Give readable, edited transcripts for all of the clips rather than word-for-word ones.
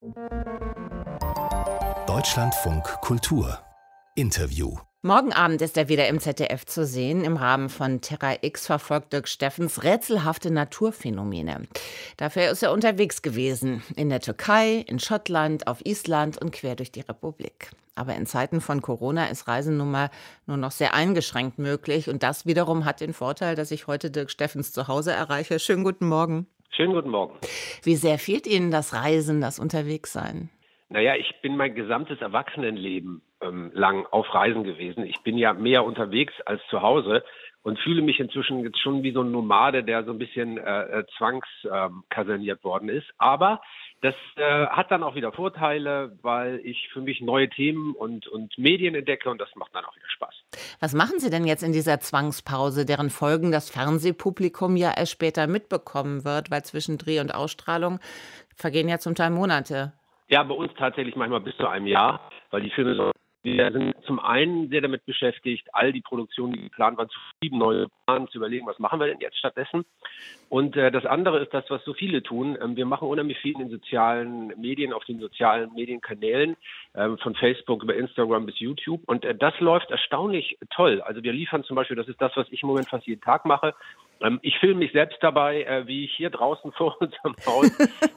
Deutschlandfunk Kultur Interview. Morgen Abend ist er wieder im ZDF zu sehen. Im Rahmen von Terra X verfolgt Dirk Steffens rätselhafte Naturphänomene. Dafür ist er unterwegs gewesen. In der Türkei, in Schottland, auf Island und quer durch die Republik. Aber in Zeiten von Corona ist Reisen nun mal nur noch sehr eingeschränkt möglich. Und das wiederum hat den Vorteil, dass ich heute Dirk Steffens zu Hause erreiche. Schönen guten Morgen. Schönen guten Morgen. Wie sehr fehlt Ihnen das Reisen, das Unterwegssein? Naja, ich bin mein gesamtes Erwachsenenleben lang auf Reisen gewesen. Ich bin ja mehr unterwegs als zu Hause und fühle mich inzwischen jetzt schon wie so ein Nomade, der so ein bisschen zwangskaserniert worden ist. Aber das hat dann auch wieder Vorteile, weil ich für mich neue Themen und Medien entdecke und das macht dann auch wieder Spaß. Was machen Sie denn jetzt in dieser Zwangspause, deren Folgen das Fernsehpublikum ja erst später mitbekommen wird, weil zwischen Dreh- und Ausstrahlung vergehen ja zum Teil Monate? Ja, bei uns tatsächlich manchmal bis zu einem Jahr, weil die Filme so. Wir sind zum einen sehr damit beschäftigt, all die Produktionen, die geplant waren, zu schieben, neue Planen zu überlegen, was machen wir denn jetzt stattdessen. Und das andere ist das, was so viele tun. Wir machen unheimlich viel in den sozialen Medien, auf den sozialen Medienkanälen, von Facebook über Instagram bis YouTube. Und das läuft erstaunlich toll. Also wir liefern zum Beispiel, das ist das, was ich im Moment fast jeden Tag mache. Ich filme mich selbst dabei, wie ich hier draußen vor unserem Haus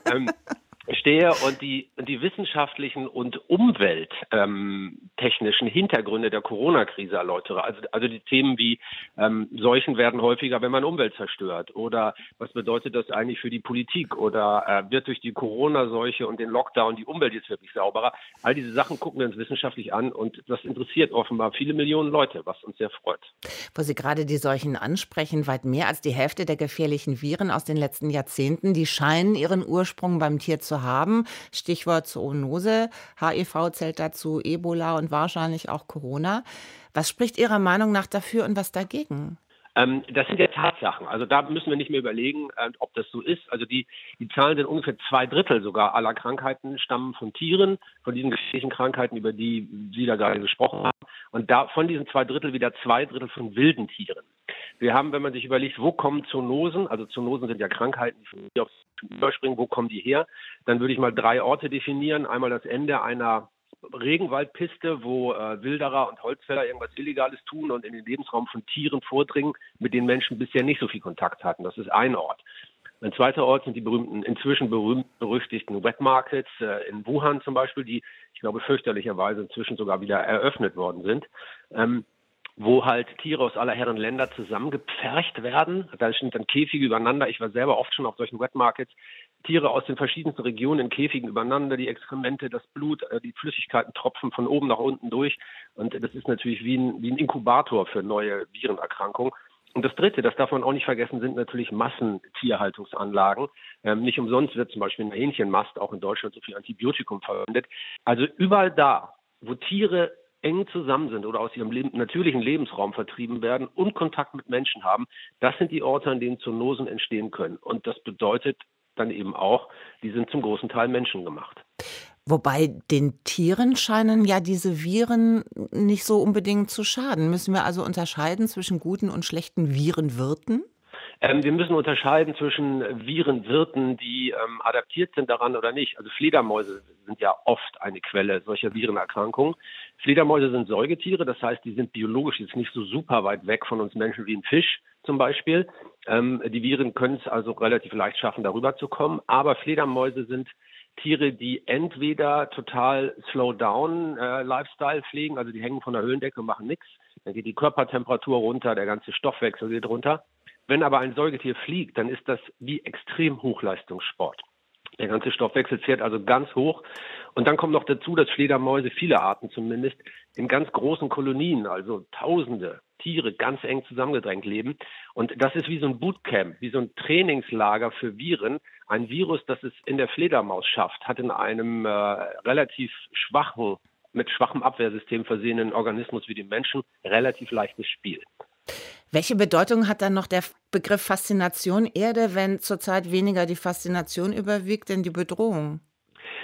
stehe und die wissenschaftlichen und umwelttechnischen Hintergründe der Corona-Krise erläutere. Also die Themen wie Seuchen werden häufiger, wenn man Umwelt zerstört. Oder was bedeutet das eigentlich für die Politik? Oder wird durch die Corona-Seuche und den Lockdown die Umwelt jetzt wirklich sauberer? All diese Sachen gucken wir uns wissenschaftlich an und das interessiert offenbar viele Millionen Leute, was uns sehr freut. Wo Sie gerade die Seuchen ansprechen, weit mehr als die Hälfte der gefährlichen Viren aus den letzten Jahrzehnten, die scheinen ihren Ursprung beim Tier zu haben. Stichwort Zoonose, HIV zählt dazu, Ebola und wahrscheinlich auch Corona. Was spricht Ihrer Meinung nach dafür und was dagegen? Das sind ja Tatsachen. Also da müssen wir nicht mehr überlegen, ob das so ist. Also die Zahlen sind ungefähr 2/3 sogar aller Krankheiten stammen von Tieren, von diesen gefährlichen Krankheiten, über die Sie da gerade gesprochen haben. Und da von diesen 2/3 wieder 2/3 von wilden Tieren. Wir haben, wenn man sich überlegt, wo kommen Zoonosen, also Zoonosen sind ja Krankheiten, die von hier auf überspringen, wo kommen die her? Dann würde ich mal 3 Orte definieren. Einmal das Ende einer Regenwaldpiste, wo Wilderer und Holzfäller irgendwas Illegales tun und in den Lebensraum von Tieren vordringen, mit denen Menschen bisher nicht so viel Kontakt hatten. Das ist ein Ort. Ein zweiter Ort sind die inzwischen berühmt-berüchtigten Wet Markets in Wuhan zum Beispiel, die, ich glaube, fürchterlicherweise inzwischen sogar wieder eröffnet worden sind. Wo halt Tiere aus aller Herren Länder zusammengepfercht werden. Da sind dann Käfige übereinander. Ich war selber oft schon auf solchen Wet Markets. Tiere aus den verschiedensten Regionen in Käfigen übereinander, die Exkremente, das Blut, die Flüssigkeiten tropfen von oben nach unten durch. Und das ist natürlich wie ein Inkubator für neue Virenerkrankungen. Und das Dritte, das darf man auch nicht vergessen, sind natürlich Massentierhaltungsanlagen. Nicht umsonst wird zum Beispiel in der Hähnchenmast auch in Deutschland so viel Antibiotikum verwendet. Also überall da, wo Tiere eng zusammen sind oder aus ihrem natürlichen Lebensraum vertrieben werden und Kontakt mit Menschen haben, das sind die Orte, an denen Zoonosen entstehen können. Und das bedeutet dann eben auch, die sind zum großen Teil menschengemacht. Wobei den Tieren scheinen ja diese Viren nicht so unbedingt zu schaden. Müssen wir also unterscheiden zwischen guten und schlechten Virenwirten? Wir müssen unterscheiden zwischen Virenwirten, die adaptiert sind daran oder nicht. Also Fledermäuse sind ja oft eine Quelle solcher Virenerkrankungen. Fledermäuse sind Säugetiere, das heißt, die sind biologisch jetzt nicht so super weit weg von uns Menschen wie ein Fisch zum Beispiel. Die Viren können es also relativ leicht schaffen, darüber zu kommen. Aber Fledermäuse sind Tiere, die entweder total Slow-Down-Lifestyle pflegen, also die hängen von der Höhlendecke und machen nichts. Dann geht die Körpertemperatur runter, der ganze Stoffwechsel geht runter. Wenn aber ein Säugetier fliegt, dann ist das wie extrem Hochleistungssport. Der ganze Stoffwechsel fährt also ganz hoch. Und dann kommt noch dazu, dass Fledermäuse, viele Arten zumindest, in ganz großen Kolonien, also Tausende Tiere, ganz eng zusammengedrängt leben. Und das ist wie so ein Bootcamp, wie so ein Trainingslager für Viren. Ein Virus, das es in der Fledermaus schafft, hat in einem relativ mit schwachem Abwehrsystem versehenen Organismus wie dem Menschen relativ leichtes Spiel. Welche Bedeutung hat dann noch der Begriff Faszination Erde, wenn zurzeit weniger die Faszination überwiegt, denn die Bedrohung?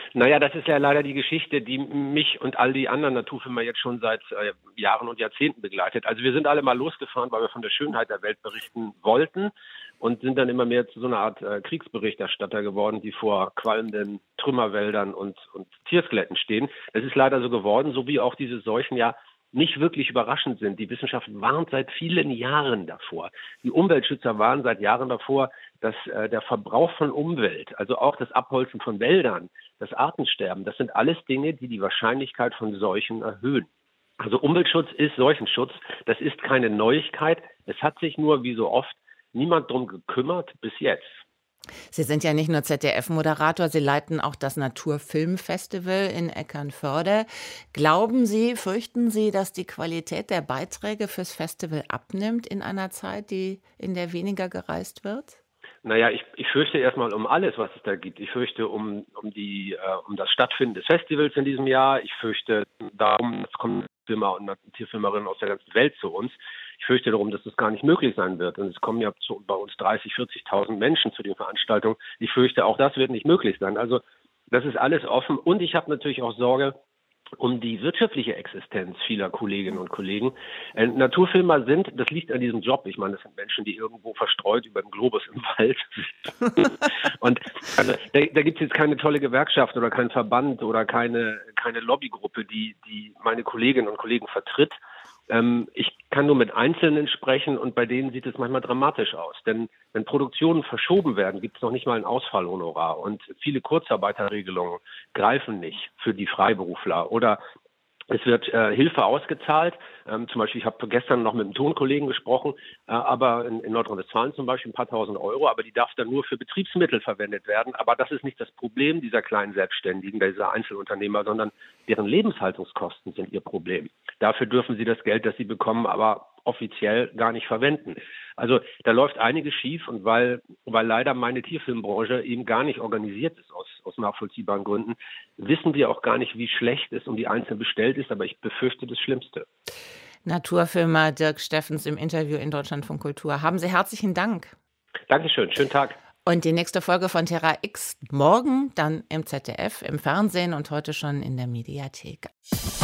Naja, das ist ja leider die Geschichte, die mich und all die anderen Naturfilmer jetzt schon seit Jahren und Jahrzehnten begleitet. Also wir sind alle mal losgefahren, weil wir von der Schönheit der Welt berichten wollten und sind dann immer mehr zu so einer Art Kriegsberichterstatter geworden, die vor qualmenden Trümmerwäldern und Tierskeletten stehen. Das ist leider so geworden, so wie auch diese Seuchen ja nicht wirklich überraschend sind. Die Wissenschaft warnt seit vielen Jahren davor. Die Umweltschützer warnen seit Jahren davor, dass der Verbrauch von Umwelt, also auch das Abholzen von Wäldern, das Artensterben, das sind alles Dinge, die die Wahrscheinlichkeit von Seuchen erhöhen. Also Umweltschutz ist Seuchenschutz. Das ist keine Neuigkeit. Es hat sich nur, wie so oft, niemand drum gekümmert bis jetzt. Sie sind ja nicht nur ZDF-Moderator, Sie leiten auch das Naturfilmfestival in Eckernförde. Glauben Sie, fürchten Sie, dass die Qualität der Beiträge fürs Festival abnimmt in einer Zeit, in der weniger gereist wird? Naja, ich fürchte erstmal um alles, was es da gibt. Ich fürchte um das Stattfinden des Festivals in diesem Jahr. Ich fürchte darum, es kommen Filmer und Tierfilmerinnen aus der ganzen Welt zu uns. Ich fürchte darum, dass das gar nicht möglich sein wird. Und es kommen ja bei uns 30.000, 40.000 Menschen zu den Veranstaltungen. Ich fürchte, auch das wird nicht möglich sein. Also das ist alles offen. Und ich habe natürlich auch Sorge um die wirtschaftliche Existenz vieler Kolleginnen und Kollegen. Naturfilmer sind, das liegt an diesem Job. Ich meine, das sind Menschen, die irgendwo verstreut über den Globus im Wald sind. Und also, da gibt es jetzt keine tolle Gewerkschaft oder keinen Verband oder keine Lobbygruppe, die meine Kolleginnen und Kollegen vertritt. Ich kann nur mit Einzelnen sprechen und bei denen sieht es manchmal dramatisch aus. Denn wenn Produktionen verschoben werden, gibt es noch nicht mal ein Ausfallhonorar. Und viele Kurzarbeiterregelungen greifen nicht für die Freiberufler. Oder es wird Hilfe ausgezahlt. Zum Beispiel, ich habe gestern noch mit einem Tonkollegen gesprochen, aber in Nordrhein-Westfalen zum Beispiel ein paar tausend Euro, aber die darf dann nur für Betriebsmittel verwendet werden. Aber das ist nicht das Problem dieser kleinen Selbstständigen, dieser Einzelunternehmer, sondern deren Lebenshaltungskosten sind ihr Problem. Dafür dürfen sie das Geld, das sie bekommen, aber offiziell gar nicht verwenden. Also da läuft einiges schief und weil leider meine Tierfilmbranche eben gar nicht organisiert ist aus nachvollziehbaren Gründen, wissen wir auch gar nicht, wie schlecht es um die Einzelnen bestellt ist, aber ich befürchte das Schlimmste. Naturfilmer Dirk Steffens im Interview in Deutschlandfunk Kultur. Haben Sie herzlichen Dank. Dankeschön, schönen Tag. Und die nächste Folge von Terra X morgen dann im ZDF, im Fernsehen und heute schon in der Mediathek.